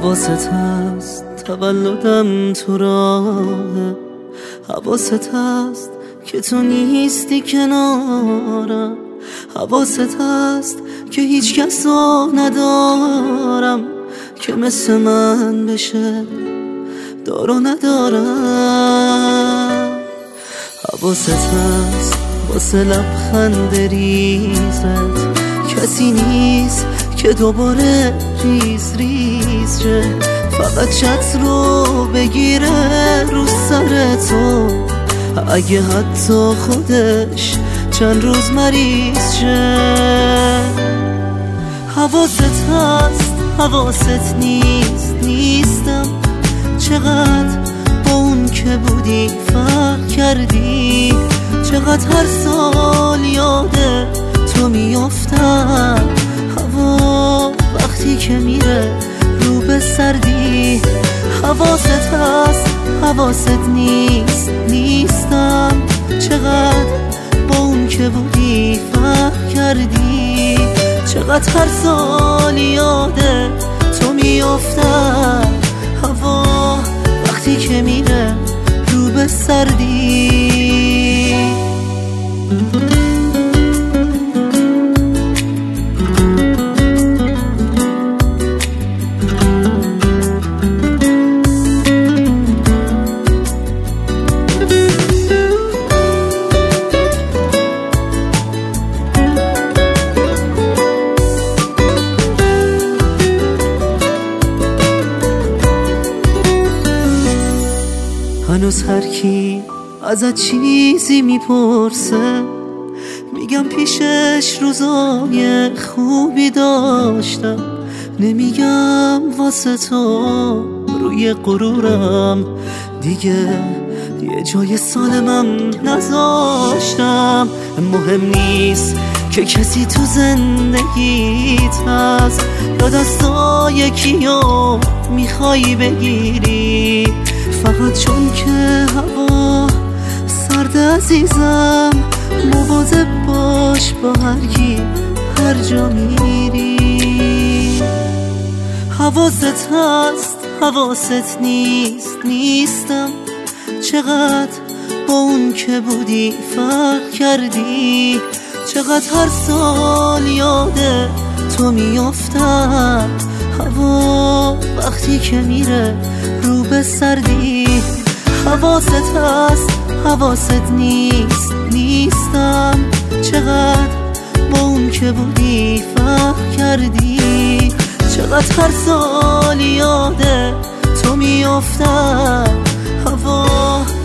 حواست هست تولدم تو راه، حواست هست که تو نیستی کنارم، حواست هست که هیچ کس رو ندارم که مثل من بشه دار و ندارم. حواست هست واسه لبخند ریزت کسی نیست که دوباره ریز ریز شه، فقط چت رو بگیره رو سر تو اگه حتی خودش چند روز مریض شه. حواست هست حواست نیستم، چقدر با اون که بودی فرق کردی، چقدر هر سال یاده تو میافتم، هوا وقتی که میره رو به سردی. حواست هست حواست نیستم، چقدر با اون که بودی فرق کردی، چقدر هر سال یاده تو میافتم، هوا وقتی که میره رو به سردی. هنوز هر کی ازت چیزی میپرسه میگم پیشش روزای خوبی داشتم، نمیگم واسه تو روی غرورم دیگه یه جای سالمم نذاشتم. مهم نیست که کسی تو زندگیت هست یا دستای کیو میخوای بگیری، فقط چون که هوا سرد عزیزم مواظب باش با هر کی هر جا میری. حواست هست حواست نیستم، چقدر با اون که بودی فرق کردی، چقدر هر سال یاده تو میافتم، هوا وقتی که میره رو به سردی. حواست هست حواست نیستم، چقدر با اون که بودی فرق کردی، چقدر هر سال یاده تو میافتم، هوا